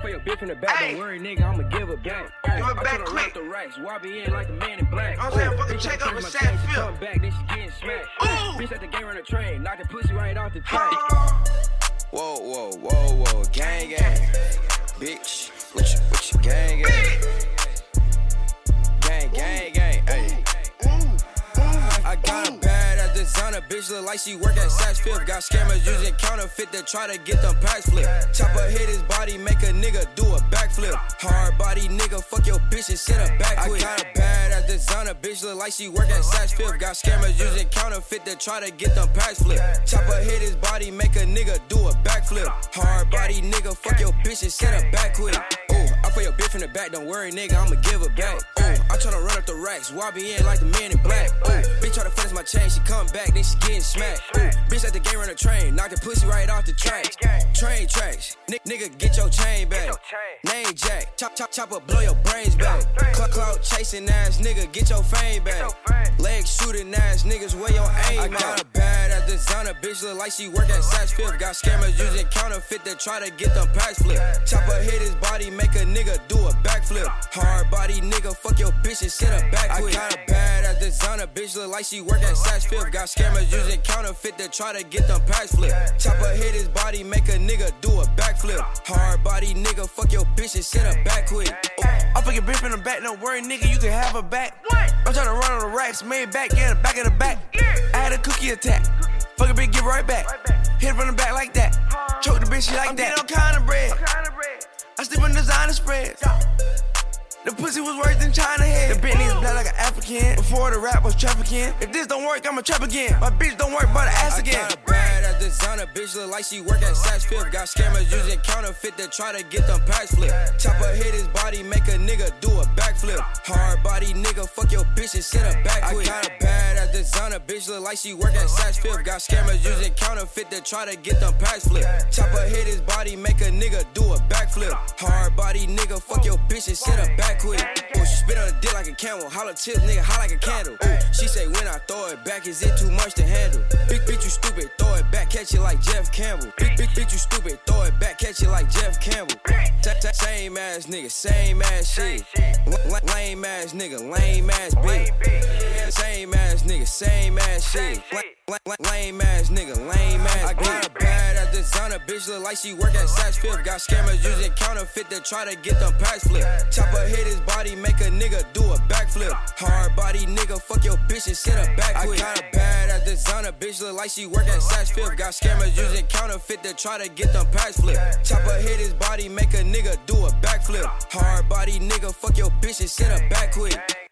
for your bitch from the back. Don't worry, nigga, I'ma give it back. Give it back quick. The racks, Wobby in like the man in black. I'm saying, fucking check up and sad feel. Come back, then she getting smacked. Bitch at the game run a train, knocking pussy right off the track. Whoa, whoa, whoa, whoa, gang, gang. Bitch, what you, gang, gang. Gang, gang, gang, ayy. I got a badass designer, bitch look like she work at Saks Fifth. Got scammers using counterfeit to try to get them packs flip. Chopper hit his body, make a nigga do a backflip. Hard body nigga, fuck your bitch and sit her back quick. I got a badass designer, bitch look like she work at Saks Fifth. Got scammers using counterfeit to try to get them packs flip. Chopper hit his body, make a nigga do a backflip. Hard body nigga, fuck your bitch and sit her back quick. Ooh, I put your bitch from the back, don't worry nigga, I'ma give her back. Ooh, I tryna run up the racks, Wobby in like the man in black. Ooh, bitch try to finish my chain, she come back, then she getting smacked. Ooh, bitch at the game run a train, knocking pussy right off the tracks. Train tracks, nigga get your chain back. Name Jack, chop up, blow your brains back. Clout chasing ass nigga, get your fame back. Leg shooting ass niggas, where your aim at? I got a badass designer, bitch look like she work at Saks Fifth. Got scammers using counterfeit to try to get them packs flip. Chopper hit his body, make a nigga do a backflip. Hard body nigga, fuck your bitch and sit her back quick. I got a badass designer, bitch look like she work at Saks Fifth. Got scammers using counterfeit to try to get them packs flip. Chopper hit his body, make a nigga do a backflip. Hard body nigga, fuck your bitch and sit her back quick. I fuck your bitch from the back, don't worry nigga, you can have her back. I'm tryna run on the racks, made back, yeah, the back of the back. I had a cookie attack, fuck a bitch, give right back. Hit from the back like that, choke the bitch, she like that. I'm getting all kind of bread, I sleep on designer spreads. The pussy was worse than China head. The Bentley's black like an African. Before the rap was trafficking. If this don't work, I'ma trap again. My bitch don't work, but the ass again. I got a badass designer, bitch look like she work at Saks Fifth. Got scammers using counterfeit to try to get them packs flip. Chopper hit his body, make a nigga do a backflip. Hard body nigga, fuck your bitch and sit her back quick. I got a badass designer, bitch look like she work at Saks Fifth. Got scammers using counterfeit to try to get them packs flip. Chopper hit his body, make a nigga do a backflip. Hard body nigga, fuck your bitch and sit her back quick. Ooh, she spit on the dick like a camel. Holla tips, nigga, hot like a candle. Ooh, she say when I throw it back, is it too much to handle? Big bitch, you stupid, throw it back, catch it like Jeff Campbell. Big bitch, you stupid, throw it back, catch it like Jeff Campbell. Same ass nigga, same ass shit. Lame ass nigga, lame ass bitch. Same ass nigga, same ass shit. Lame ass nigga, lame ass bitch. I got a badass designer, bitch look like she work at Saks Fifth. Got scammers using counterfeit to try to get them packs flip. Chopper hit his body, make a nigga do a backflip. Hard body nigga, fuck your bitch and sit her back quick. I got a badass designer, bitch look like she work at Saks Fifth. Got scammers using counterfeit to try to get them packs flip. Chopper hit his body, make a nigga do a backflip. Hard body nigga, fuck your bitch and sit her back quick.